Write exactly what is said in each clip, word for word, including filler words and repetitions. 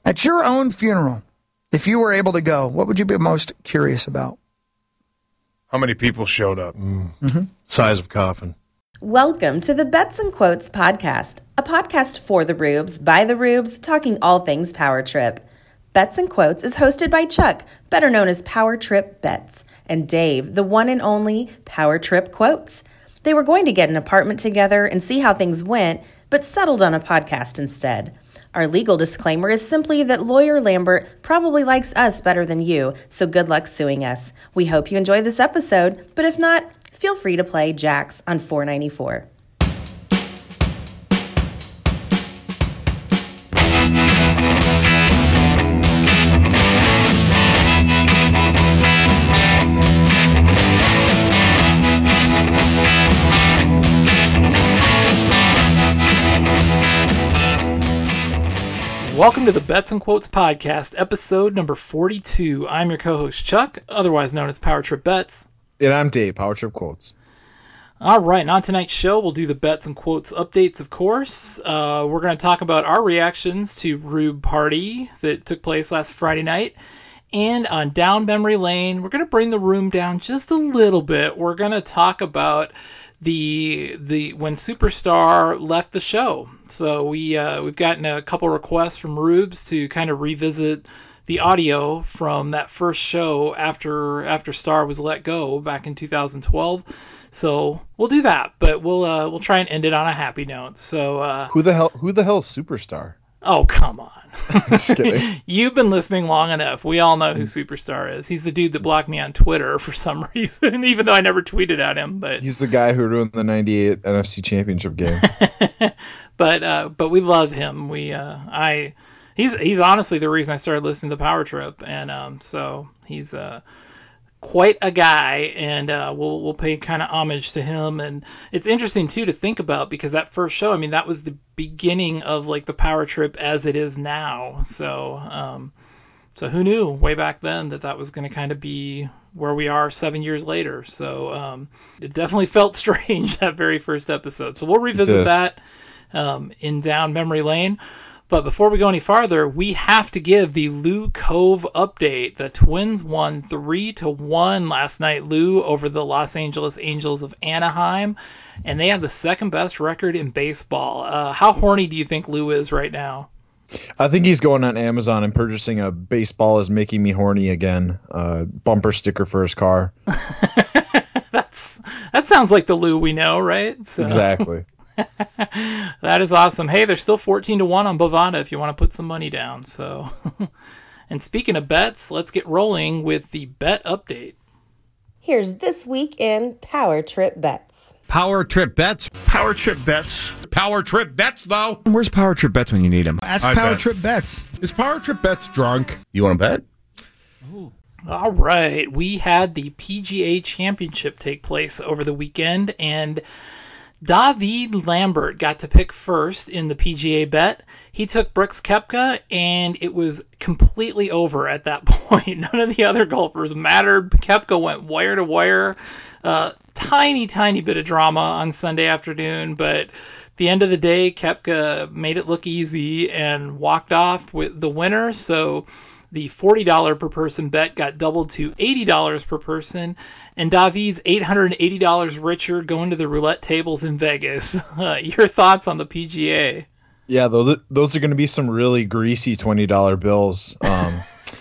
At your own funeral, if you were able to go, what would you be most curious about? How many people showed up? Mm. Mm-hmm. Size of coffin. Welcome to the Bets and Quotes podcast, a podcast for the Rubes, by the Rubes, talking all things Power Trip. Bets and Quotes is hosted by Chuck, better known as Power Trip Bets, and Dave, the one and only Power Trip Quotes. They were going to get an apartment together and see how things went, but settled on a podcast instead. Our legal disclaimer is simply that lawyer Lambert probably likes us better than you, so good luck suing us. We hope you enjoy this episode, but if not, feel free to play Jax on four ninety-four. Welcome to the Bets and Quotes podcast, episode number forty-two. I'm your co-host Chuck, otherwise known as Power Trip Bets. And I'm Dave, Power Trip Quotes. All right, and on tonight's show, we'll do the Bets and Quotes updates, of course. Uh, we're going to talk about our reactions to Rube Party that took place last Friday night. And on Down Memory Lane, we're going to bring the room down just a little bit. We're going to talk about the the when Superstar left the show. So we uh, we've gotten a couple requests from Rubes to kind of revisit the audio from that first show after after Star was let go back in two thousand twelve. So we'll do that, but we'll uh, we'll try and end it on a happy note. So uh, who the hell who the hell is Superstar? Oh, come on. Just kidding. You've been listening long enough. We all know who Superstar is. He's the dude that blocked me on Twitter for some reason, even though I never tweeted at him. But he's the guy who ruined the ninety-eight N F C Championship game. but uh, but we love him. We uh, I he's he's honestly the reason I started listening to Power Trip, and um, so he's uh quite a guy, and uh, we'll we'll pay kind of homage to him. And it's interesting too to think about, because that first show, I mean, that was the beginning of like the Power Trip as it is now. So um, so who knew way back then that that was going to kind of be where we are seven years later. So um, it definitely felt strange, that very first episode. So we'll revisit that um, in Down Memory Lane. But before we go any farther, we have to give the Lou Cove update. The Twins won three to one last night, Lou, over the Los Angeles Angels of Anaheim, and they have the second best record in baseball. Uh, how horny do you think Lou is right now? I think he's going on Amazon and purchasing a "Baseball is Making Me Horny Again" uh, bumper sticker for his car. That's that sounds like the Lou we know, right? So. Exactly. That is awesome. Hey, there's still fourteen to one on Bovada if you want to put some money down. So, and speaking of bets, let's get rolling with the bet update. Here's this week in Power Trip Bets. Power Trip Bets. Power Trip Bets. Power Trip Bets, though. Where's Power Trip Bets when you need them? Ask I Power bet. Trip Bets. Is Power Trip Bets drunk? You want to bet? Ooh. All right. We had the P G A Championship take place over the weekend, and David Lambert got to pick first in the P G A bet. He took Brooks Koepka, and it was completely over at that point. None of the other golfers mattered. Koepka went wire to wire. Uh, tiny, tiny bit of drama on Sunday afternoon, but at the end of the day, Koepka made it look easy and walked off with the winner. So the forty dollars per person bet got doubled to eighty dollars per person, and David's eight hundred eighty dollars richer going to the roulette tables in Vegas. Uh, your thoughts on the P G A? Yeah, those those are going to be some really greasy twenty dollar bills um,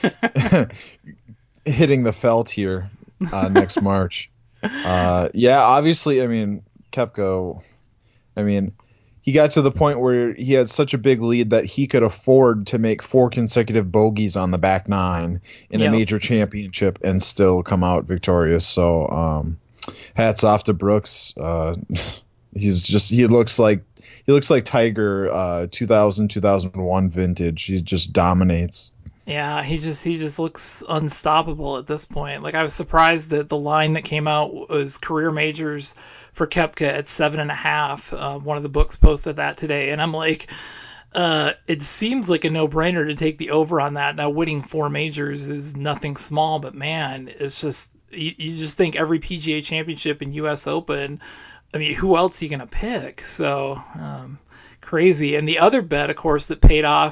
hitting the felt here uh, next March. Uh, yeah, obviously, I mean, Koepka, I mean, he got to the point where he had such a big lead that he could afford to make four consecutive bogeys on the back nine in Yep. a major championship and still come out victorious. So um, hats off to Brooks. Uh, he's just he looks like he looks like Tiger uh, two thousand, two thousand one vintage. He just dominates. Yeah, he just he just looks unstoppable at this point. Like, I was surprised that the line that came out was career majors for Koepka at seven and a half. Uh, one of the books posted that today, and I'm like, uh, it seems like a no-brainer to take the over on that. Now, winning four majors is nothing small, but man, it's just you, you just think every P G A Championship and U S Open. I mean, who else are you gonna pick? So um, crazy. And the other bet, of course, that paid off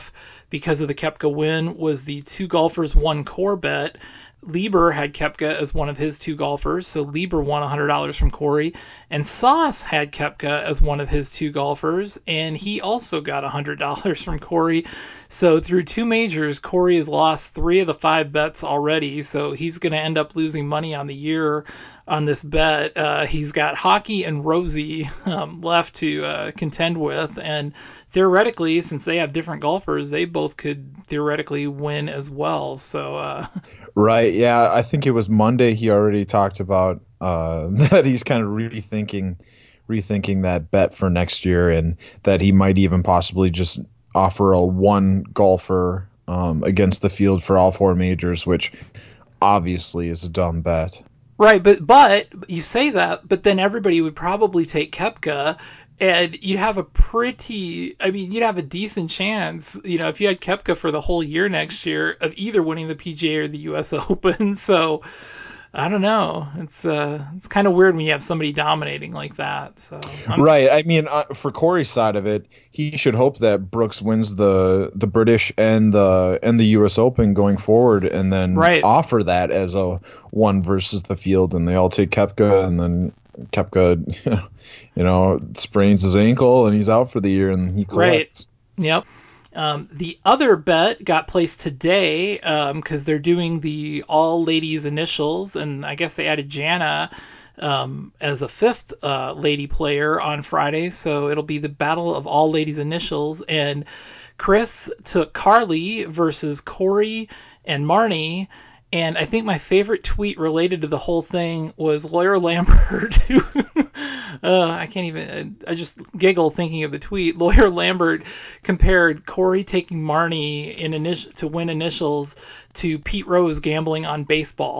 because of the Koepka win was the two golfers, one core bet. Lieber had Koepka as one of his two golfers, so Lieber won one hundred dollars from Corey, and Sauce had Koepka as one of his two golfers, and he also got one hundred dollars from Corey. So through two majors, Corey has lost three of the five bets already, so he's going to end up losing money on the year on this bet. Uh, he's got Hockey and Rosie um, left to uh, contend with, and theoretically, since they have different golfers, they both could theoretically win as well. So, uh, right, yeah, I think it was Monday he already talked about uh, that he's kind of rethinking, rethinking that bet for next year, and that he might even possibly just offer a one golfer um, against the field for all four majors, which obviously is a dumb bet. Right, but but you say that, but then everybody would probably take Koepka, and you'd have a pretty, I mean, you'd have a decent chance, you know, if you had Koepka for the whole year next year of either winning the P G A or the U S Open. So I don't know. It's uh, it's kind of weird when you have somebody dominating like that. So I'm... Right. I mean, uh, for Corey's side of it, he should hope that Brooks wins the the British and the and the U S Open going forward, and then right. offer that as a one versus the field, and they all take Koepka, and then Koepka, you know, sprains his ankle and he's out for the year, and he collects. Right. Yep. Um, the other bet got placed today because um, they're doing the all ladies initials, and I guess they added Jana um, as a fifth uh, lady player on Friday, so it'll be the battle of all ladies initials. And Chris took Carly versus Corey and Marnie. And I think my favorite tweet related to the whole thing was Lawyer Lambert, who, uh, I can't even, I just giggle thinking of the tweet. Lawyer Lambert compared Corey taking Marnie in init- to win initials to Pete Rose gambling on baseball.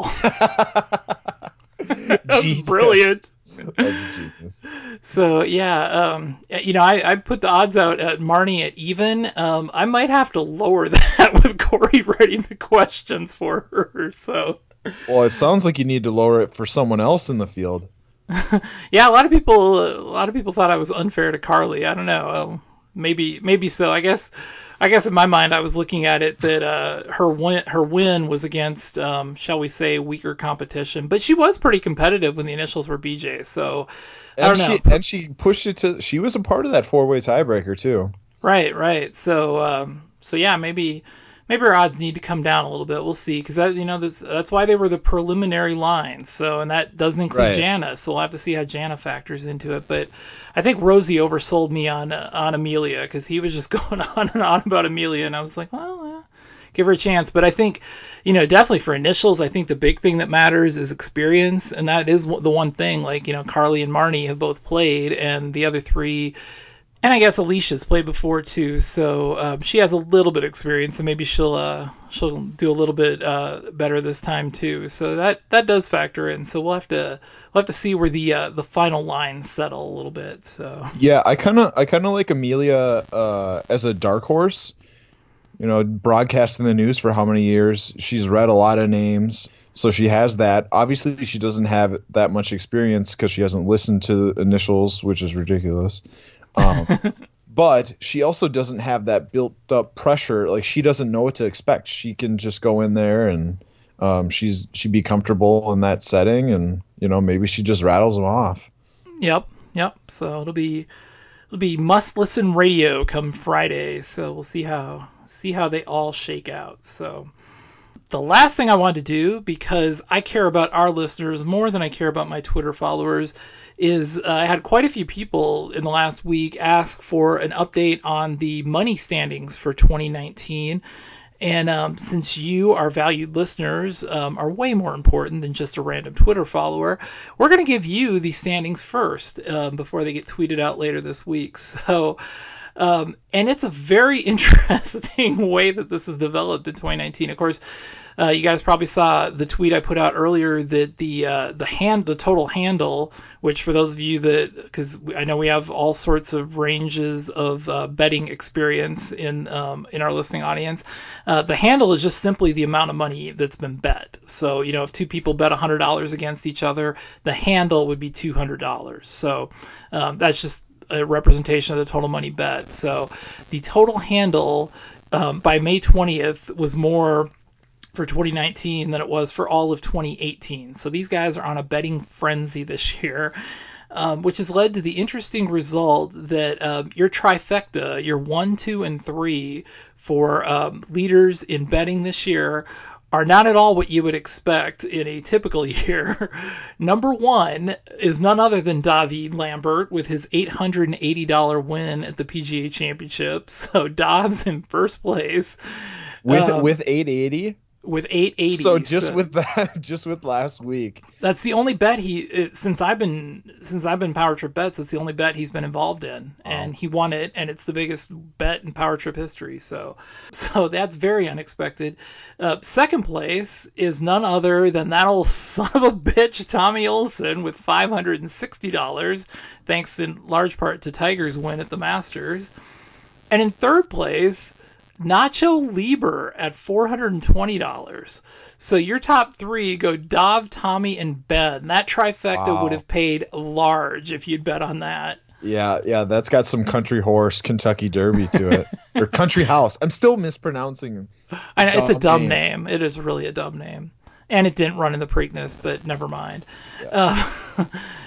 That was brilliant. That's genius. So yeah, um, you know, I, I put the odds out at Marnie at even. Um, I might have to lower that with Corey writing the questions for her. So. Well, it sounds like you need to lower it for someone else in the field. Yeah, a lot of people, a lot of people thought I was unfair to Carly. I don't know. Um, maybe, maybe so. I guess. I guess in my mind, I was looking at it that uh, her win, her win was against, um, shall we say, weaker competition. But she was pretty competitive when the initials were B J. So I don't and know. She, and she pushed it to. She was a part of that four-way tiebreaker too. Right, right. So, um, so yeah, maybe, maybe our odds need to come down a little bit. We'll see, because that, you know, that's why they were the preliminary lines. So, and that doesn't include right. Jana. So we'll have to see how Jana factors into it. But I think Rosie oversold me on uh, on Amelia, because he was just going on and on about Amelia, and I was like, well, yeah, give her a chance. But I think, you know, definitely for initials, I think the big thing that matters is experience, and that is the one thing. Like, you know, Carly and Marnie have both played, and the other three. And I guess Alicia's played before too, so um, she has a little bit of experience, and maybe she'll uh, she'll do a little bit uh, better this time too. So that that does factor in. So we'll have to we'll have to see where the uh, the final lines settle a little bit. So yeah, I kind of I kind of like Amelia uh, as a dark horse. You know, broadcasting the news for how many years? She's read a lot of names, so she has that. Obviously, she doesn't have that much experience because she hasn't listened to the initials, which is ridiculous. Um, but she also doesn't have that built up pressure. Like, she doesn't know what to expect. She can just go in there and um, she's she'd be comfortable in that setting, and you know, maybe she just rattles them off. Yep, yep. So it'll be it'll be must listen radio come Friday. So we'll see how see how they all shake out. So the last thing I wanted to do, because I care about our listeners more than I care about my Twitter followers, is uh, I had quite a few people in the last week ask for an update on the money standings for twenty nineteen. And um, since you, our valued listeners, um, are way more important than just a random Twitter follower, we're going to give you the standings first um, before they get tweeted out later this week. So, um, and it's a very interesting way that this has developed in twenty nineteen. Of course, Uh, you guys probably saw the tweet I put out earlier that the uh, the hand the total handle, which for those of you that, because I know we have all sorts of ranges of uh, betting experience in um, in our listening audience, uh, the handle is just simply the amount of money that's been bet. So, you know, if two people bet one hundred dollars against each other, the handle would be two hundred dollars. So um, that's just a representation of the total money bet. So the total handle um, by May twentieth was more for twenty nineteen than it was for all of twenty eighteen. So these guys are on a betting frenzy this year, um, which has led to the interesting result that um, your trifecta, your one, two, and three for um, leaders in betting this year are not at all what you would expect in a typical year. Number one is none other than David Lambert with his eight hundred eighty dollars win at the P G A Championship. So Dobbs in first place. With um, with eight eighty? With eight eighty. So just so with that, just with last week. That's the only bet he it, since I've been since I've been Power Trip Bets. That's the only bet he's been involved in, oh. and he won it, and it's the biggest bet in Power Trip history. So, so that's very unexpected. Uh, second place is none other than that old son of a bitch, Tommy Olson, with five hundred and sixty dollars, thanks in large part to Tiger's win at the Masters, and in third place, Nacho Lieber at four hundred twenty dollars. So your top three go Dov, Tommy, and Ben. That trifecta Wow. would have paid large if you'd bet on that. Yeah, yeah, that's got some country horse Kentucky Derby to it. Or country house. I'm still mispronouncing. I know, it's a dumb name. name. It is really a dumb name. And it didn't run in the Preakness, but never mind. Yeah. Uh,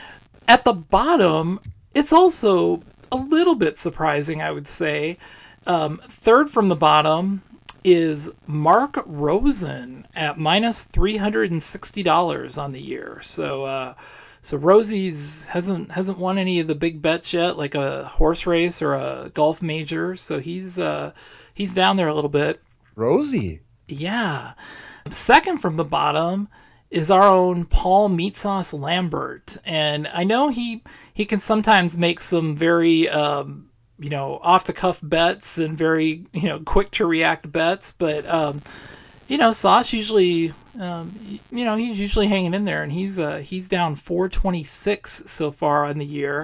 at the bottom, it's also a little bit surprising, I would say. Um, third from the bottom is Mark Rosen at minus three hundred sixty dollars on the year. So, uh, so Rosie's hasn't hasn't won any of the big bets yet, like a horse race or a golf major. So he's uh, he's down there a little bit. Rosie. Yeah. Second from the bottom is our own Paul Meat Sauce Lambert, and I know he he can sometimes make some very um, you know, off the cuff bets and very, you know, quick to react bets. But, um, you know, Sauce usually, um, you know, he's usually hanging in there, and he's, uh, he's down four twenty-six so far on the year.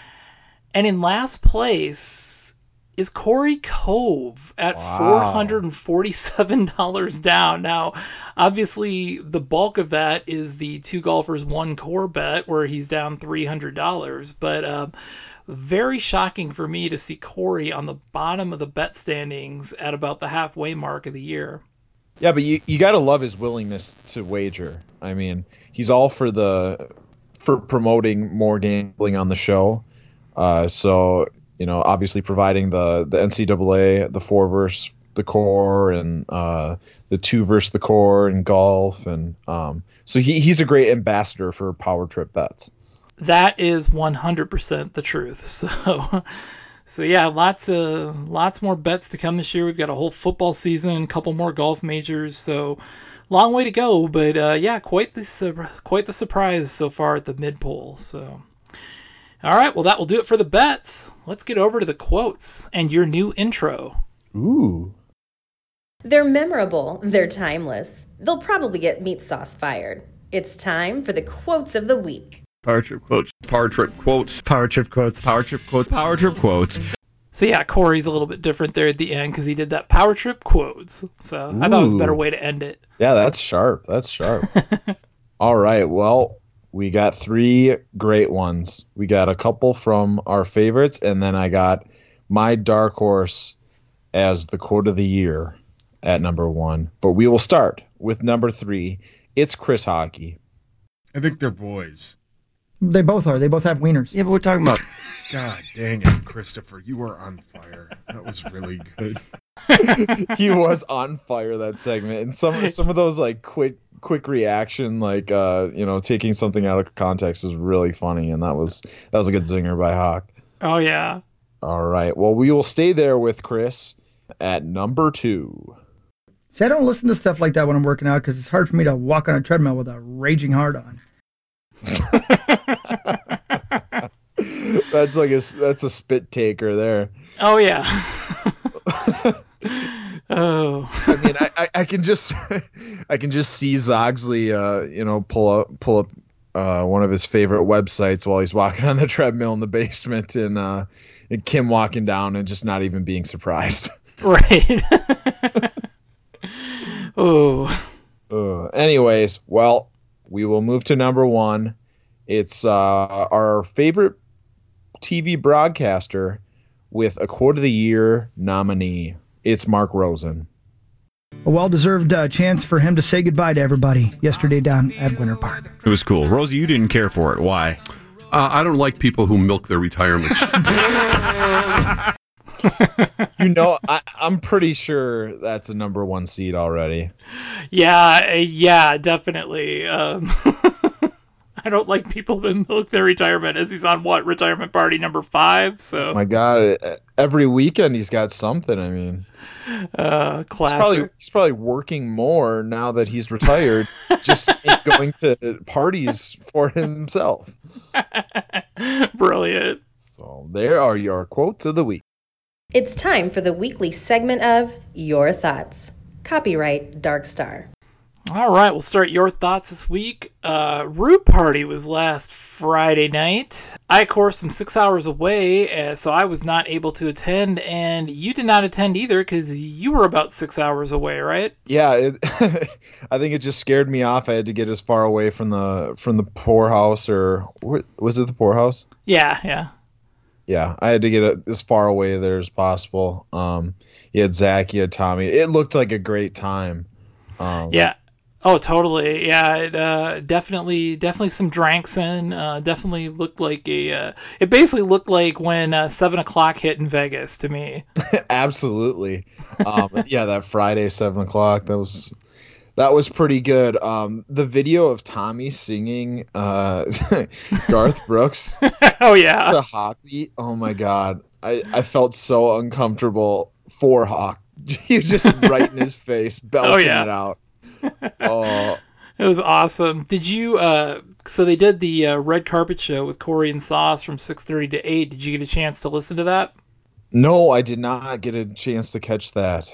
And in last place is Corey Cove at Wow. four hundred forty-seven dollars down. Now, obviously the bulk of that is the two golfers, one core bet where he's down three hundred dollars, but, um, very shocking for me to see Corey on the bottom of the bet standings at about the halfway mark of the year. Yeah, but you, you got to love his willingness to wager. I mean, he's all for the for promoting more gambling on the show. Uh, so, you know, obviously providing the, the N C double A, the four versus the core, and uh, the two versus the core in golf. And um, so he, he's a great ambassador for Power Trip Bets. That is one hundred percent the truth. So, so yeah, lots of lots more bets to come this year. We've got a whole football season, a couple more golf majors. So, long way to go. But uh, yeah, quite the quite the surprise so far at the mid poll. So, all right, well that will do it for the bets. Let's get over to the quotes and your new intro. Ooh. They're memorable. They're timeless. They'll probably get Meat Sauce fired. It's time for the quotes of the week. Power Trip quotes. Power Trip quotes. Power Trip quotes. Power Trip quotes. Power Trip quotes. So yeah, Corey's a little bit different there at the end because he did that Power Trip quotes. So Ooh. I thought it was a better way to end it. Yeah, that's sharp. That's sharp. All right. Well, we got three great ones. We got a couple from our favorites, and then I got my dark horse as the quote of the year at number one. But we will start with number three. It's Chris Hockey. I think they're boys. They both are. They both have wieners. Yeah, but we're talking about. God dang it, Christopher. You were on fire. That was really good. He was on fire that segment, and some some of those like quick quick reaction, like uh you know taking something out of context is really funny, and that was that was a good zinger by Hawk. Oh yeah. All right, well we will stay there with Chris at number two. See, I don't listen to stuff like that when I'm working out because it's hard for me to walk on a treadmill with a raging heart on. That's like a that's a spit taker there. Oh yeah. Oh. I mean, I, I, I can just I can just see Zogsley, uh, you know, pull up pull up uh, one of his favorite websites while he's walking on the treadmill in the basement, and uh, and Kim walking down and just not even being surprised. Right. Oh. Uh, anyways, well, we will move to number one. It's uh, our favorite T V broadcaster with a quote of the year nominee. it's Mark Rosen. A well-deserved uh, chance for him to say goodbye to everybody yesterday down at Winter Park. It was cool. Rosie, you didn't care for it. Why? Uh, I don't like people who milk their retirements. You know, I, I'm pretty sure that's a number one seed already. Yeah, uh, yeah, definitely. Um, I don't like people that milk their retirement, as he's on, what, retirement party number five? So, My God, every weekend he's got something. I mean, uh, he's classic. probably, he's probably working more now that he's retired, just going to parties for himself. Brilliant. So there are your quotes of the week. It's time for the weekly segment of Your Thoughts. Copyright Dark Star. All right, we'll start Your Thoughts this week. Uh, Rube Party was last Friday night. I, of course, am six hours away, uh, so I was not able to attend, and you did not attend either because you were about six hours away, right? Yeah, it, I think it just scared me off. I had to get as far away from the from the poorhouse, or was it the poorhouse? Yeah, yeah. Yeah, I had to get as far away there as possible. Um, you had Zach, you had Tommy. It looked like a great time. Um, yeah. Oh, totally. Yeah, it, uh, definitely, definitely some drinks in. Uh, definitely looked like a. Uh, it basically looked like when uh, seven o'clock hit in Vegas to me. Absolutely. Um, yeah, that Friday seven o'clock. That was that was pretty good. Um, the video of Tommy singing uh, Garth Brooks. Oh yeah. To Hockey. Oh my God, I I felt so uncomfortable for Hawk. He was just right in his face, belching oh, yeah. it out. Oh, it was awesome. Did you? Uh, so they did the uh, red carpet show with Corey and Sauce from six thirty to eight. Did you get a chance to listen to that? No, I did not get a chance to catch that.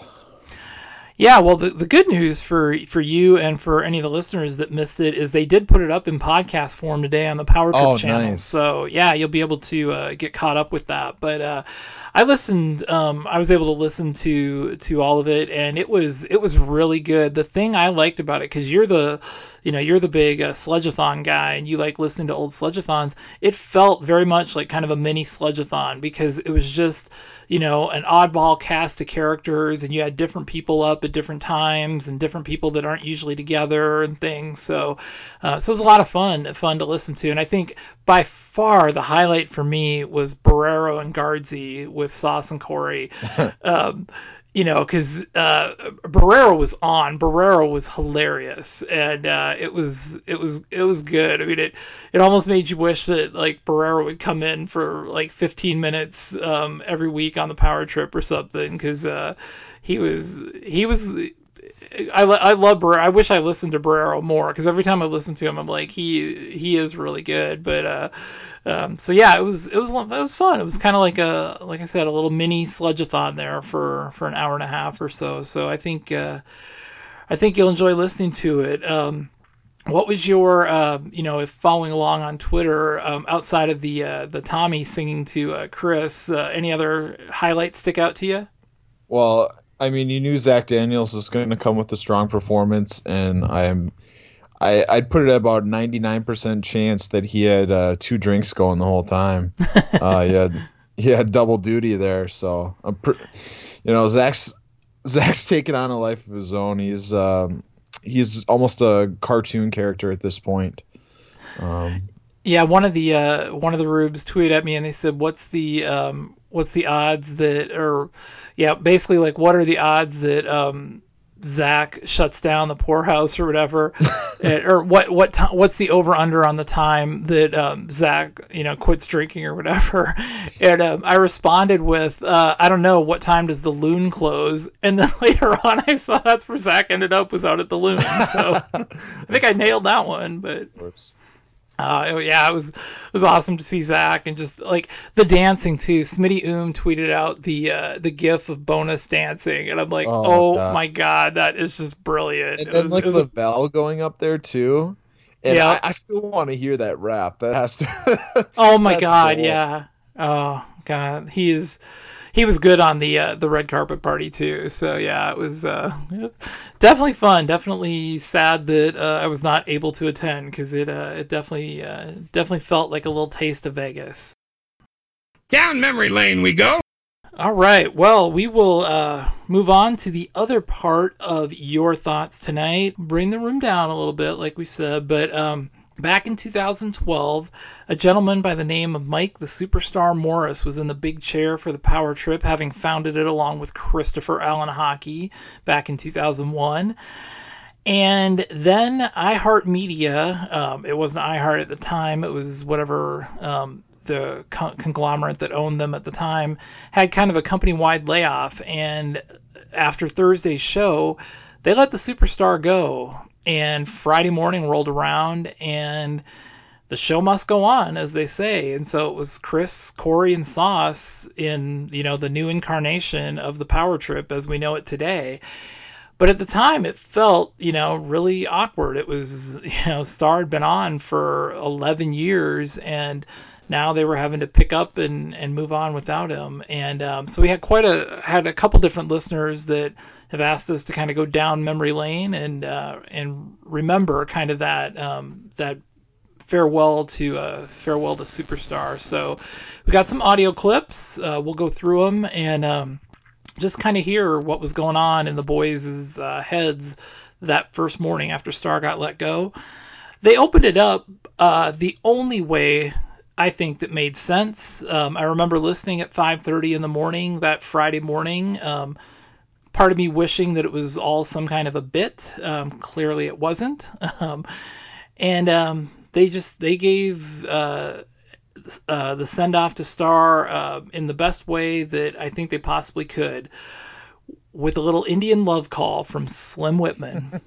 Yeah, well, the, the good news for for you and for any of the listeners that missed it is they did put it up in podcast form today on the Power Trip oh, channel. Nice. So yeah, you'll be able to uh, get caught up with that. But uh, I listened. Um, I was able to listen to to all of it, and it was it was really good. The thing I liked about it, because you're the you know you're the big uh, Sledgeathon guy, and you like listening to old Sledgeathons. It felt very much like kind of a mini Sledgeathon because it was just you know an oddball cast of characters, and you had different people up at different times and different people that aren't usually together and things. So, uh, so it was a lot of fun, fun to listen to. And I think by far the highlight for me was Barrero and Guardsy with Sauce and Corey. um, you know, because uh, Barrero was on. Barrero was hilarious, and uh, it was it was it was good. I mean, it it almost made you wish that like Barrero would come in for like fifteen minutes um, every week on the Power Trip or something, because uh, he was he was. I, I love Barrero. I wish I listened to Barrero more, because every time I listen to him, I'm like, he he is really good. But uh, um, so yeah, it was it was it was fun. It was kind of like a like I said, a little mini Sledgeathon there for, for an hour and a half or so. So I think uh, I think you'll enjoy listening to it. Um, what was your uh, you know if following along on Twitter um, outside of the uh, the Tommy singing to uh, Chris, uh, any other highlights stick out to you? Well, I mean, you knew Zach Daniels was going to come with a strong performance, and I'm, I, I'd put it at about ninety-nine percent chance that he had uh, two drinks going the whole time. uh, he had he had double duty there, so I'm, pre- you know, Zach's Zach's taking on a life of his own. He's um, he's almost a cartoon character at this point. Um, yeah, one of the uh, one of the Rubes tweeted at me and they said, "What's the um, what's the odds that or." Yeah, basically, like, what are the odds that um, Zach shuts down the poorhouse or whatever, and, or what what t- what's the over under on the time that um, Zach you know quits drinking or whatever? And um, I responded with, uh, I don't know, what time does the Loon close? And then later on, I saw that's where Zach ended up, was out at the Loon. So I think I nailed that one, but. Whoops. Uh, yeah, it was it was awesome to see Zach, and just like the dancing too. Smitty Oom tweeted out the uh, the gif of Bonus dancing, and I'm like, oh, Oh, oh God. my god, that is just brilliant. And It then was- like it was the a- bell going up there too. And Yeah. I, I still want to hear that rap. That has to. oh my That's god, gold. yeah. Oh god, he is. He was good on the uh, the red carpet party too. So yeah, it was uh, definitely fun. Definitely sad that uh, I was not able to attend, because it uh, it definitely uh, definitely felt like a little taste of Vegas. Down memory lane we go. All right. Well, we will uh, move on to the other part of your thoughts tonight. Bring the room down a little bit, like we said. But um, back in two thousand twelve, a gentleman by the name of Mike the Superstar Morris was in the big chair for the Power Trip, having founded it along with Christopher Allen Hockey back in two thousand one. And then iHeartMedia, um, it wasn't iHeart at the time, it was whatever um, the co- conglomerate that owned them at the time, had kind of a company-wide layoff. And after Thursday's show, they let the Superstar go. And Friday morning rolled around, and the show must go on, as they say. And so it was Chris, Corey, and Sauce in, you know, the new incarnation of the Power Trip as we know it today. But at the time, it felt, you know, really awkward. It was, you know, Star had been on for eleven years, and now they were having to pick up and, and move on without him. And um, so we had quite a had a couple different listeners that have asked us to kind of go down memory lane and uh, and remember kind of that um, that farewell to uh, farewell to Superstar. So we got some audio clips. Uh, we'll go through them and. Um, just kind of hear what was going on in the boys' uh, heads that first morning after Star got let go. They opened it up uh, the only way I think that made sense. Um, I remember listening at five thirty in the morning that Friday morning. Um, part of me wishing that it was all some kind of a bit. Um, clearly it wasn't. Um, and um, they just they gave uh, Uh, the send-off to Star uh, in the best way that I think they possibly could, with a little Indian love call from Slim Whitman.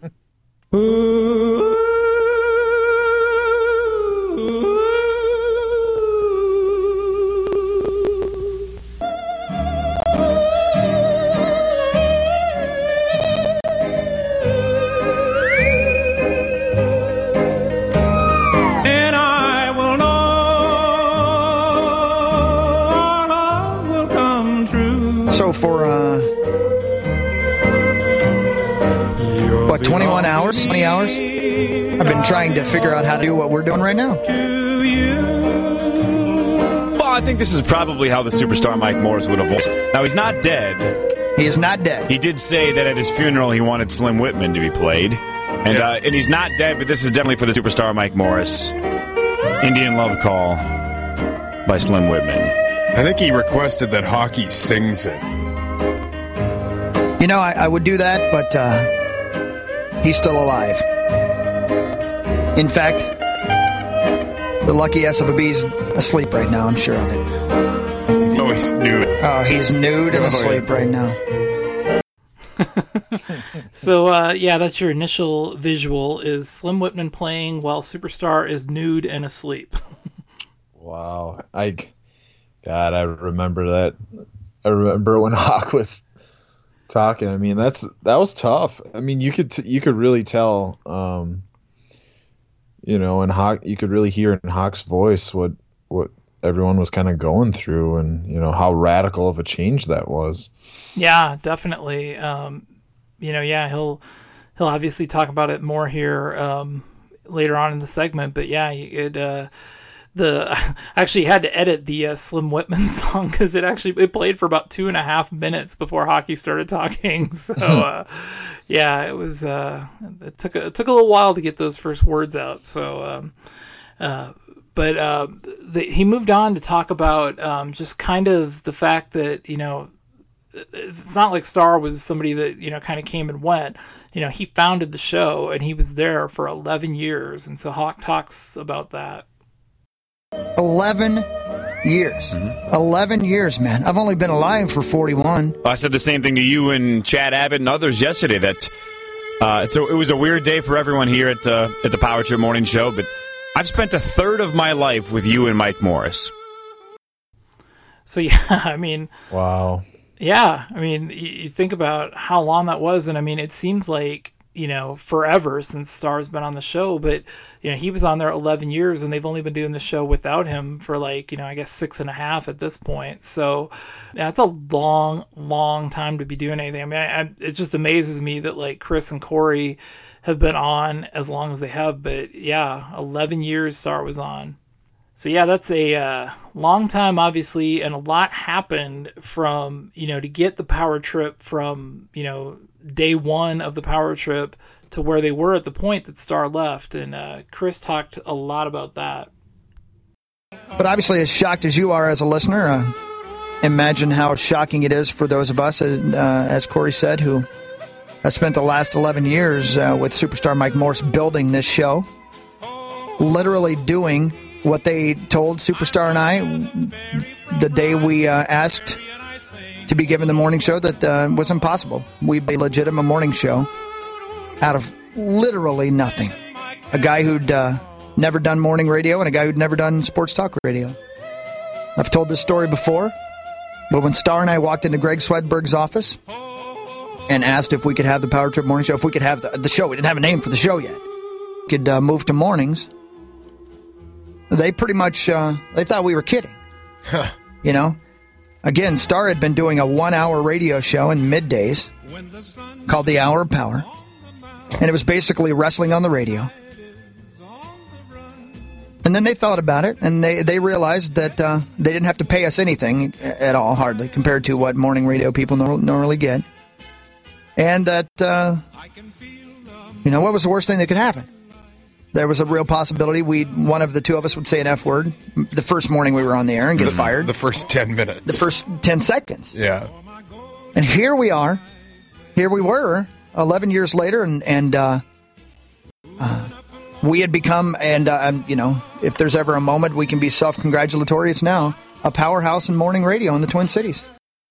So for, uh, what, twenty-one hours, twenty hours? I've been trying to figure out how to do what we're doing right now. Well, I think this is probably how the Superstar Mike Morris would have voiced. Now, he's not dead. He is not dead. He did say that at his funeral he wanted Slim Whitman to be played. And, uh, and he's not dead, but this is definitely for the Superstar Mike Morris. Indian Love Call by Slim Whitman. I think he requested that Hockey sings it. You know, I, I would do that, but uh, he's still alive. In fact, the lucky S of a B's asleep right now, I'm sure of it. Oh, he's nude. Oh, he's nude and asleep right now. So, uh, yeah, that's your initial visual, is Slim Whitman playing while Superstar is nude and asleep. Wow. I, God, I remember that. I remember when Hawk was talking. I mean, that's that was tough. I mean, you could t- you could really tell, um, you know, and Hawk, you could really hear in Hawk's voice what what everyone was kind of going through, and you know how radical of a change that was. Yeah, definitely. Um, you know, yeah, he'll he'll obviously talk about it more here um, later on in the segment, but yeah, it. Uh, The I actually had to edit the uh, Slim Whitman song because it actually it played for about two and a half minutes before Hockey started talking. So uh, yeah, it was uh, it took a, it took a little while to get those first words out. So um, uh, but uh, the, he moved on to talk about um, just kind of the fact that you know it's not like Star was somebody that you know kind of came and went. You know, he founded the show and he was there for eleven years, and so Hawk talks about that. eleven years. Mm-hmm. eleven years, man. I've only been alive for forty-one. I said the same thing to you and Chad Abbott and others yesterday, that uh, so it was a weird day for everyone here at, uh, at the Power Trip Morning Show, but I've spent a third of my life with you and Mike Morris. So, yeah, I mean... Wow. Yeah, I mean, you, you think about how long that was, and I mean, it seems like, you know, forever since Star's been on the show, but, you know, he was on there eleven years, and they've only been doing the show without him for, like, you know, I guess six and a half at this point. So yeah, that's a long, long time to be doing anything. I mean, I, I, it just amazes me that, like, Chris and Corey have been on as long as they have, but yeah, eleven years Star was on. So yeah, that's a uh, long time, obviously, and a lot happened from, you know, to get the Power Trip from, you know, day one of the Power Trip to where they were at the point that Star left. And uh, Chris talked a lot about that. But obviously, as shocked as you are as a listener, uh, imagine how shocking it is for those of us, uh, as Corey said, who has spent the last eleven years uh, with superstar Mike Morse building this show, literally doing what they told Superstar and I the day we uh, asked to be given the morning show that uh, was impossible. We'd be a legitimate morning show out of literally nothing. A guy who'd uh, never done morning radio and a guy who'd never done sports talk radio. I've told this story before, but when Star and I walked into Greg Swedberg's office and asked if we could have the Power Trip morning show, if we could have the, the show, we didn't have a name for the show yet, could uh, move to mornings, they pretty much, uh, they thought we were kidding. You know? Again, Star had been doing a one-hour radio show in middays called The Hour of Power, and it was basically wrestling on the radio. And then they thought about it, and they, they realized that uh, they didn't have to pay us anything at all, hardly, compared to what morning radio people no- normally get. And that, uh, you know, what was the worst thing that could happen? There was a real possibility we one of the two of us would say an F word the first morning we were on the air and get fired. The first ten minutes. The first ten seconds. Yeah. And here we are. Here we were eleven years later, and, and uh, uh, we had become, and, uh, um, you know, if there's ever a moment we can be self-congratulatory, it's now, a powerhouse in morning radio in the Twin Cities.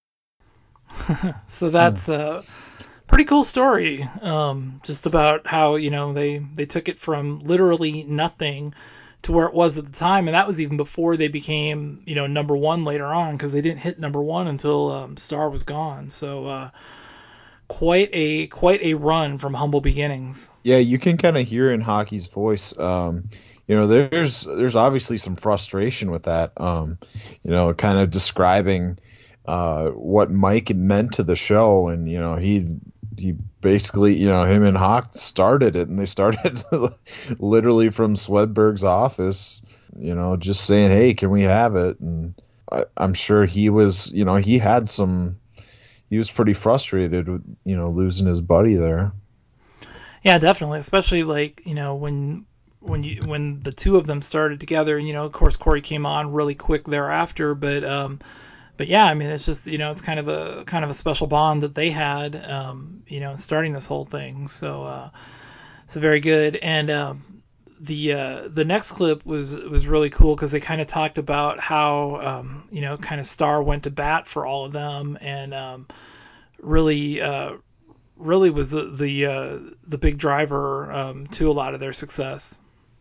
So that's a pretty cool story, um, just about how, you know, they, they took it from literally nothing to where it was at the time. And that was even before they became, you know, number one later on, because they didn't hit number one until um, Star was gone. So uh, quite a quite a run from humble beginnings. Yeah, you can kind of hear in Hockey's voice. Um, you know, there's there's obviously some frustration with that. Um, you know, kind of describing uh, what Mike had meant to the show, and you know, he he basically, you know, him and Hawk started it, and they started literally from Swedberg's office. You know, just saying, "Hey, can we have it?" And I, I'm sure he was, you know, he had some. He was pretty frustrated with, you know, losing his buddy there. Yeah, definitely. Especially like, you know, when when you when the two of them started together, and, you know, of course Corey came on really quick thereafter, but um but yeah, I mean, it's just, you know, it's kind of a kind of a special bond that they had, um, you know, starting this whole thing. So uh so very good. And um the uh the next clip was was really cool because they kind of talked about how um you know, kind of Star went to bat for all of them, and um really uh really was the the uh the big driver um to a lot of their success.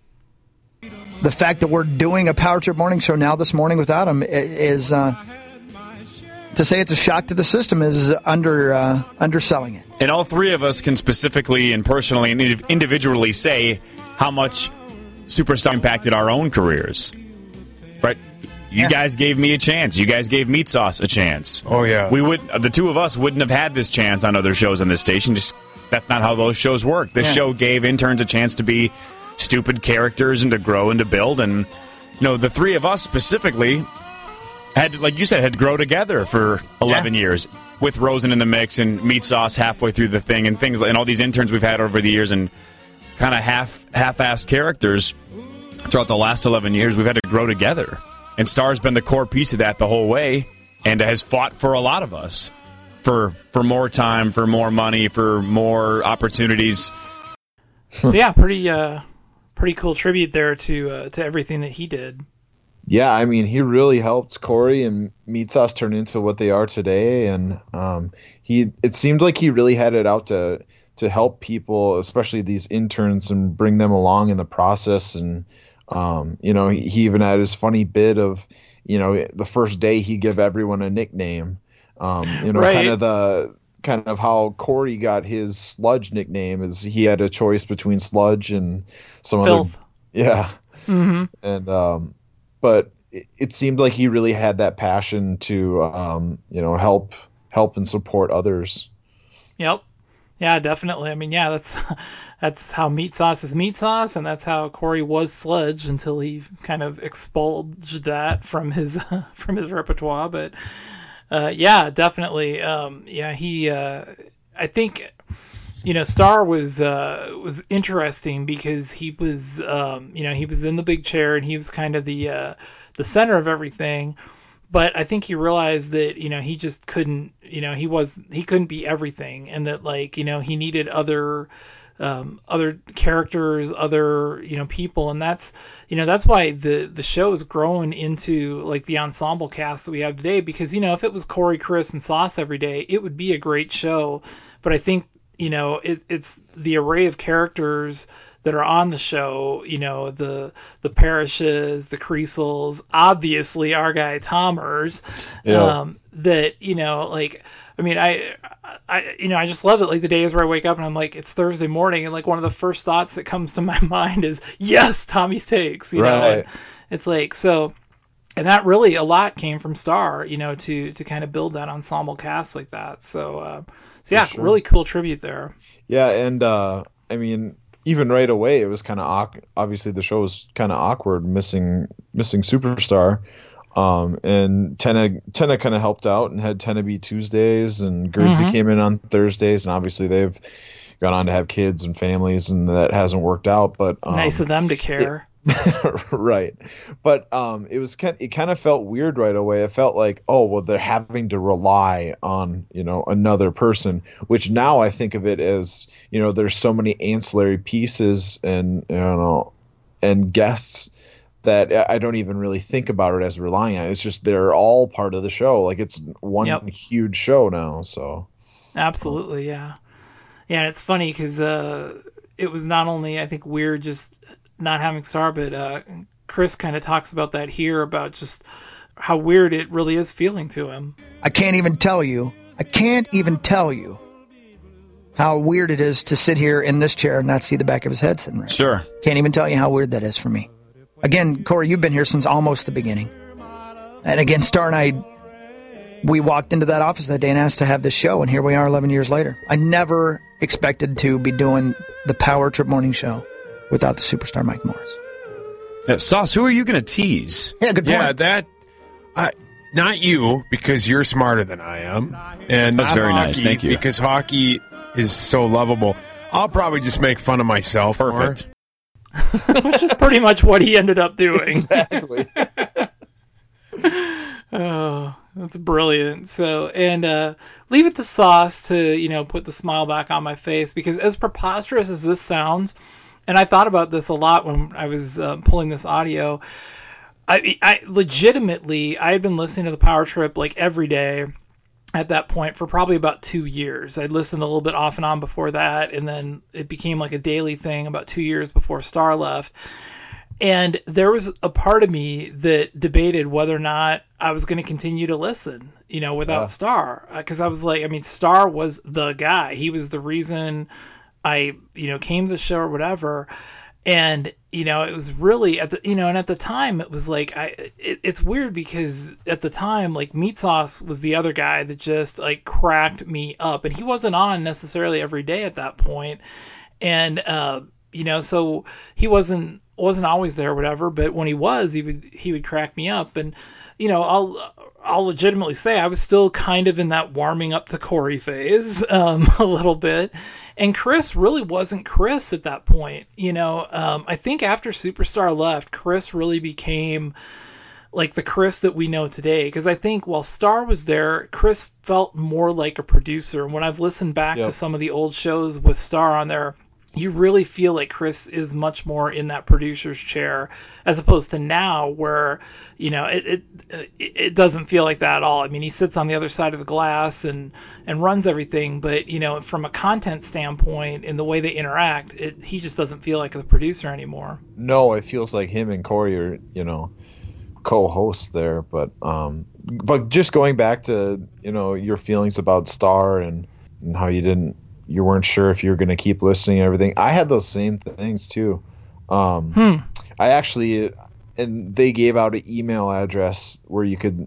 The fact that we're doing a Power Trip morning show now this morning without him is, uh, to say it's a shock to the system is under uh, underselling it. And all three of us can specifically and personally and individually say how much Superstar impacted our own careers. Right? You yeah. guys gave me a chance. You guys gave Meat Sauce a chance. Oh, yeah. We would, the two of us wouldn't have had this chance on other shows on this station. Just that's not how those shows work. This yeah. show gave interns a chance to be stupid characters and to grow and to build. And, you know, the three of us specifically had, like you said, had to grow together for eleven yeah. years with Rosen in the mix and Meat Sauce halfway through the thing and things, and all these interns we've had over the years and kind of half, half-assed characters throughout the last eleven years. We've had to grow together. And Star's been the core piece of that the whole way and has fought for a lot of us for for more time, for more money, for more opportunities. So yeah, pretty uh, pretty cool tribute there to uh, to everything that he did. Yeah, I mean, he really helped Corey and Meat Sauce turn into what they are today, and um, he it seemed like he really had it out to to help people, especially these interns, and bring them along in the process. And um, you know, he, he even had his funny bit of, you know, the first day he give everyone a nickname. Um, you know, right. kind of the kind of how Corey got his Sludge nickname is he had a choice between Sludge and some Filth. other, yeah, mm-hmm. and um, but it, it seemed like he really had that passion to um, you know, help help and support others. Yep. Yeah, definitely. I mean, yeah, that's that's how Meat Sauce is Meat Sauce, and that's how Corey was Sludge until he kind of expunged that from his from his repertoire. But uh, yeah, definitely. Um, yeah, he. Uh, I think, you know, Star was uh, was interesting because he was, um, you know, he was in the big chair and he was kind of the uh, the center of everything. But I think he realized that, you know, he just couldn't, you know, he was, he couldn't be everything, and that, like, you know, he needed other, um, other characters, other, you know, people. And that's, you know, that's why the, the show is growing into like the ensemble cast that we have today, because, you know, if it was Corey, Chris, and Sauce every day, it would be a great show. But I think, you know, it, it's the array of characters that are on the show, you know, the the Parishes, the Creasels, obviously our guy Tomers, Yeah. um, that, you know, like, I mean, I, I, you know, I just love it. Like the days where I wake up and I'm like, it's Thursday morning, and like one of the first thoughts that comes to my mind is, yes, Tommy's Takes, you know, Right. and it's like, so, and that really, a lot came from Star, you know, to, to kind of build that ensemble cast like that. So, uh, so yeah, sure. really cool tribute there. Yeah, and uh, I mean, even right away, it was kind of awkward. Obviously, the show was kind of awkward, missing missing Superstar. Um, and Tenna Tenna kind of helped out and had Tenna be Tuesdays, and Guernsey Mhm. came in on Thursdays, and obviously they've gone on to have kids and families, and that hasn't worked out. But um, Nice of them to care. right, but um, it was kind. It kind of felt weird right away. It felt like, oh well, they're having to rely on, you know, another person. Which now I think of it as, you know, there's so many ancillary pieces and, you know, and guests that I don't even really think about it as relying on it. It's just they're all part of the show. Like it's one Yep. huge show now. So Absolutely, yeah. Yeah, and it's funny because uh, it was not only, I think, weird just not having Star, but uh, Chris kind of talks about that here, about just how weird it really is feeling to him. I can't even tell you. I can't even tell you how weird it is to sit here in this chair and not see the back of his head sitting right. Sure. Can't even tell you how weird that is for me. Again, Corey, you've been here since almost the beginning. And again, Star and I, we walked into that office that day and asked to have this show, and here we are eleven years later. I never expected to be doing the Power Trip Morning Show without the superstar Mike Morris. Yeah, Sauce, who are you going to tease? Yeah, good point. Yeah, that. I, not you, because you're smarter than I am, and That's not very nice. hockey, Thank you. Because hockey is so lovable. I'll probably just make fun of myself. Perfect. Which is pretty much what he ended up doing. exactly. Oh, that's brilliant. So, and uh, leave it to Sauce to, you know, put the smile back on my face, because as preposterous as this sounds, and I thought about this a lot when I was uh, pulling this audio, I, I legitimately, I had been listening to the Power Trip like every day at that point for probably about two years. I'd listened a little bit off and on before that, and then it became like a daily thing about two years before Star left. And there was a part of me that debated whether or not I was going to continue to listen, you know, without Yeah. Star. Because I was like, I mean, Star was the guy. He was the reason I, you know, came to the show or whatever. And, you know, it was really at the, you know, and at the time it was like, I, it, it's weird because at the time, like Meat Sauce was the other guy that just like cracked me up, and he wasn't on necessarily every day at that point. And, uh, you know, so he wasn't, wasn't always there or whatever, but when he was, he would, he would crack me up. And, you know, I'll, I'll legitimately say I was still kind of in that warming up to Corey phase, um, a little bit. And Chris really wasn't Chris at that point. You know, um, I think after Superstar left, Chris really became like the Chris that we know today. Because I think while Star was there, Chris felt more like a producer. And when I've listened back Yep. to some of the old shows with Star on there, you really feel like Chris is much more in that producer's chair, as opposed to now where, you know, it, it it doesn't feel like that at all. I mean, he sits on the other side of the glass and, and runs everything, but, you know, from a content standpoint and the way they interact, it, he just doesn't feel like a producer anymore. No, it feels like him and Corey are, you know, co-hosts there. But um, but just going back to, you know, your feelings about Star and, and how you didn't, you weren't sure if you were going to keep listening and everything. I had those same things too. Um, Hmm. I actually, and they gave out an email address where you could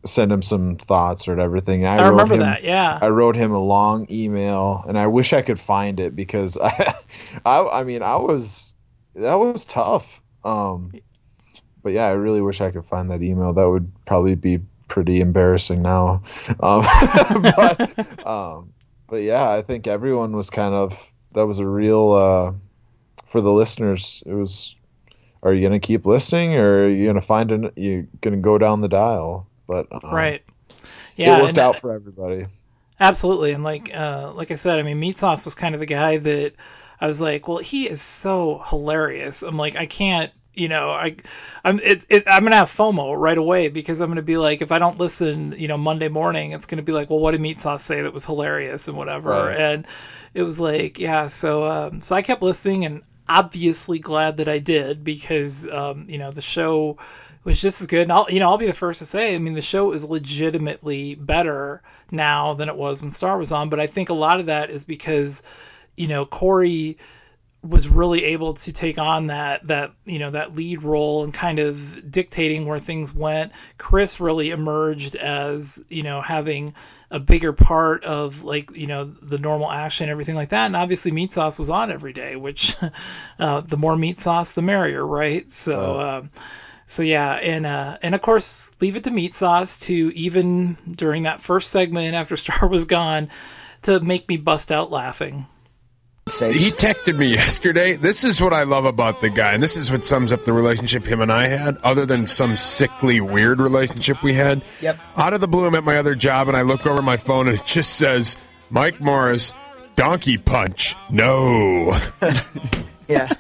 send him some thoughts or everything. I, I wrote remember him, that, yeah. I wrote him a long email, and I wish I could find it because I, I, I mean, I was that was tough. Um, but yeah, I really wish I could find that email. That would probably be pretty embarrassing now. Um, but, um, but yeah, I think everyone was kind of that was a real uh, for the listeners. It was. Are you gonna keep listening, or are you gonna find an? You gonna go down the dial? But um, right, yeah, it worked and, out for everybody. Absolutely, and like uh, like I said, I mean, Meat Sauce was kind of the guy that I was like, well, he is so hilarious. I'm like, I can't, you know, I, I'm it, it I'm gonna have FOMO right away because I'm gonna be like, if I don't listen, you know, Monday morning, it's gonna be like, well, what did Meat Sauce say that was hilarious and whatever, Right. and it was like, yeah, so um, so I kept listening and. Obviously glad that I did because um, you know the show was just as good. And I'll you know I'll be the first to say I mean the show is legitimately better now than it was when Star was on. But I think a lot of that is because you know Corey was really able to take on that that you know that lead role and kind of dictating where things went. Chris really emerged as you know having a bigger part of like you know the normal action and everything like that, and obviously Meat Sauce was on every day, which uh, the more Meat Sauce the merrier, right? So Oh. um, so yeah, and uh, and of course leave it to Meat Sauce to even during that first segment after Star was gone to make me bust out laughing. He texted me yesterday. This is what I love about the guy, and this is what sums up the relationship him and I had, other than some sickly, weird relationship we had. Yep. Out of the blue, I'm at my other job, and I look over my phone, and it just says, Mike Morris, donkey punch. No. Yeah.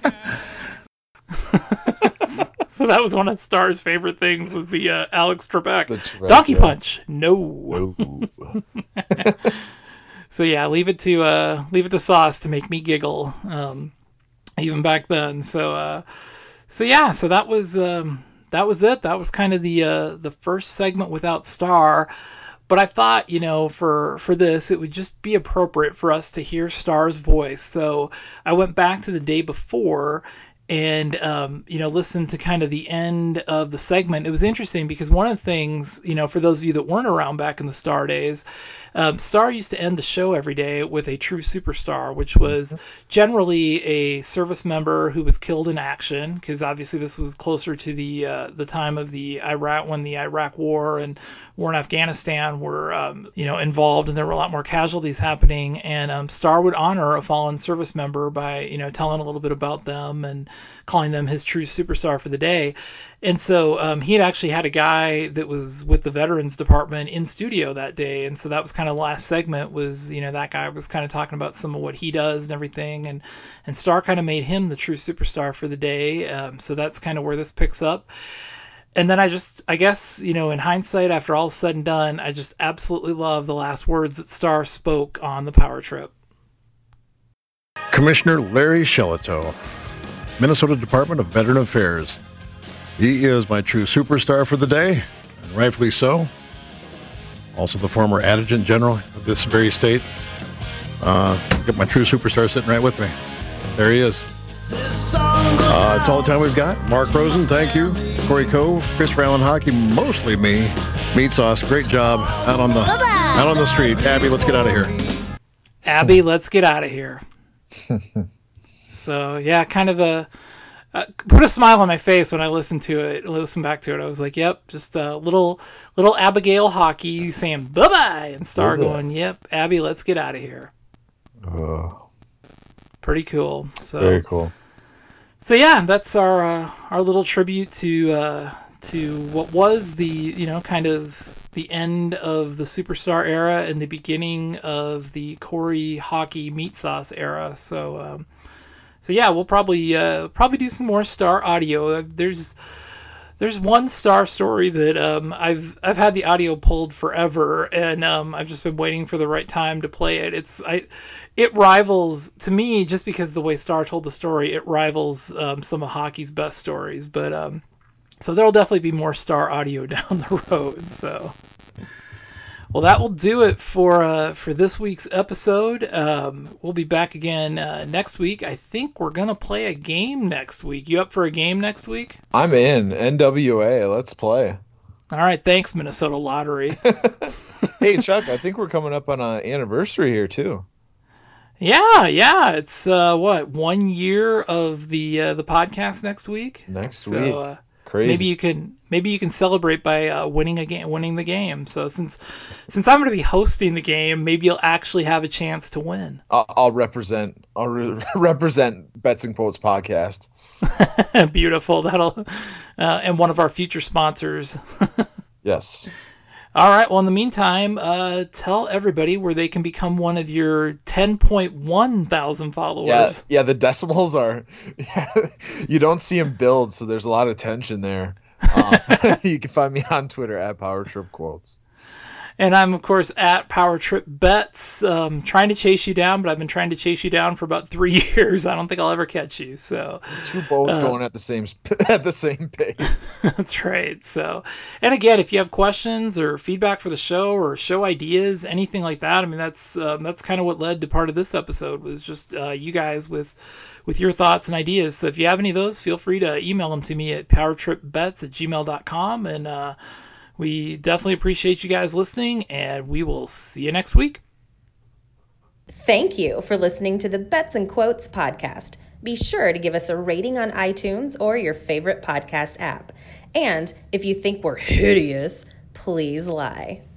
So that was one of Star's favorite things was the uh, Alex Trebek. The Trebek, Donkey yeah. punch. No. So yeah, leave it to uh, leave it to Sauce to make me giggle. Um, even back then. So uh, so yeah, so that was um, that was it. That was kind of the uh, the first segment without Star. But I thought, you know, for for this, it would just be appropriate for us to hear Star's voice. So I went back to the day before and, um, you know, listened to kind of the end of the segment. It was interesting because one of the things, you know, for those of you that weren't around back in the Star days, um, Star used to end the show every day with a true superstar, which was generally a service member who was killed in action, because obviously this was closer to the uh, the time of the Iraq, when the Iraq War and war in Afghanistan were, um, you know, involved, and there were a lot more casualties happening. And um, Star would honor a fallen service member by, you know, telling a little bit about them and calling them his true superstar for the day. And so um, he had actually had a guy that was with the Veterans Department in studio that day. And so that was kind of the last segment was, you know, that guy was kind of talking about some of what he does and everything. And, and Star kind of made him the true superstar for the day. Um, so that's kind of where this picks up. And then I just, I guess, you know, in hindsight, after all is said and done, I just absolutely love the last words that Star spoke on the Power Trip. Commissioner Larry Shillito, Minnesota Department of Veteran Affairs. He is my true superstar for the day, and rightfully so. Also the former Adjutant General of this very state. Uh, got my true superstar sitting right with me. There he is. Uh, that's all the time we've got. Mark Rosen, thank you. Corey Cove, Christopher Allen Hockey, mostly me. Meat Sauce, great job out on the out on the street. Abby, let's get out of here. Abby, let's get out of here. So yeah, kind of a uh, put a smile on my face when I listened to it. Listened back to it, I was like, "Yep," just a little little Abigail Hockey saying bye bye, and Star Bye-bye. going, "Yep, Abby, let's get out of here." Oh, Pretty cool. So very cool. So yeah, that's our uh, our little tribute to uh, to what was the you know kind of the end of the Superstar era and the beginning of the Corey Hockey Meat Sauce era. So um, so yeah, we'll probably uh, probably do some more Star audio. There's there's one Star story that um, I've I've had the audio pulled forever, and um, I've just been waiting for the right time to play it. It's I it rivals, to me, just because the way Star told the story, it rivals um, some of hockey's best stories. But um, so there'll definitely be more Star audio down the road. So, well, that will do it for uh, for this week's episode. Um, we'll be back again uh, next week. I think we're gonna play a game next week. You up for a game next week? I'm in. N W A, let's play. All right, thanks, Minnesota Lottery. Hey, Chuck, I think we're coming up on an anniversary here, too. Yeah, yeah. It's, uh, what, one year of the uh, the podcast next week? Next so, week. Uh, Crazy. Maybe you can maybe you can celebrate by uh, winning a game, winning the game. So since since I'm going to be hosting the game, maybe you'll actually have a chance to win. I'll, I'll represent I'll re- represent Bets and Quotes podcast. Beautiful. That'll uh, and one of our future sponsors. Yes. All right. Well, in the meantime, uh, tell everybody where they can become one of your ten point one thousand followers. Yeah, yeah. The decimals are. Yeah, you don't see them build, so there's a lot of tension there. Um, you can find me on Twitter at PowerTripQuotes. And I'm, of course, at PowerTripBets, um, trying to chase you down, but I've been trying to chase you down for about three years. I don't think I'll ever catch you. So two boats uh, going at the same at the same pace. That's right. So, and again, if you have questions or feedback for the show or show ideas, anything like that, I mean, that's um, that's kind of what led to part of this episode was just uh, you guys with with your thoughts and ideas. So if you have any of those, feel free to email them to me at powertripbets at gmail dot com. And uh, we definitely appreciate you guys listening, and we will see you next week. Thank you for listening to the Bets and Quotes podcast. Be sure to give us a rating on iTunes or your favorite podcast app. And if you think we're hideous, please lie.